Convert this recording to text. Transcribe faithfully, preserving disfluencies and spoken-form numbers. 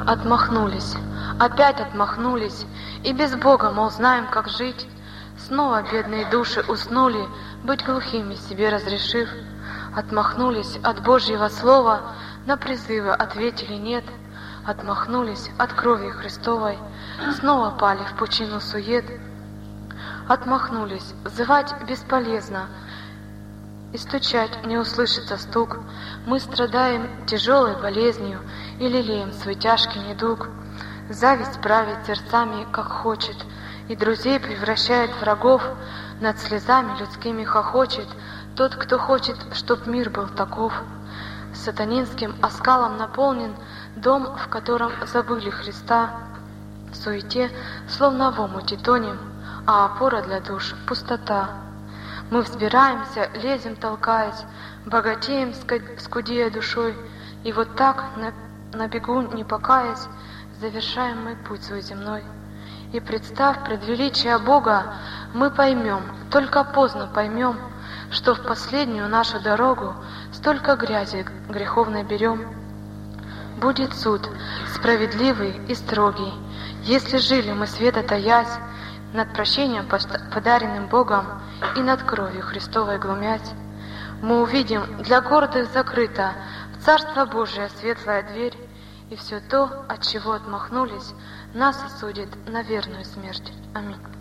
Отмахнулись, опять отмахнулись, и без Бога, мол, знаем, как жить. Снова бедные души уснули, быть глухими себе разрешив. Отмахнулись от Божьего слова, на призывы ответили нет. Отмахнулись от крови Христовой, снова пали в пучину сует. Отмахнулись, взывать бесполезно, и стучать не услышится стук. Мы страдаем тяжелой болезнью и лелеем свой тяжкий недуг. Зависть правит сердцами, как хочет, и друзей превращает в врагов. Над слезами людскими хохочет тот, кто хочет, чтоб мир был таков. Сатанинским оскалом наполнен дом, в котором забыли Христа. В суете, словно в омуте тонем, а опора для душ — пустота. Мы взбираемся, лезем, толкаясь, богатеем, скудея душой, и вот так, на, на бегу не покаясь, завершаем мы путь свой земной. И представ пред величие Бога, мы поймем, только поздно поймем, что в последнюю нашу дорогу столько грязи греховной берем. Будет суд, справедливый и строгий, если жили мы света таясь, над прощением, подаренным Богом, и над кровью Христовой глумясь. Мы увидим, для гордых закрыта в Царство Божие светлая дверь, и все то, от чего отмахнулись, нас осудит на верную смерть. Аминь.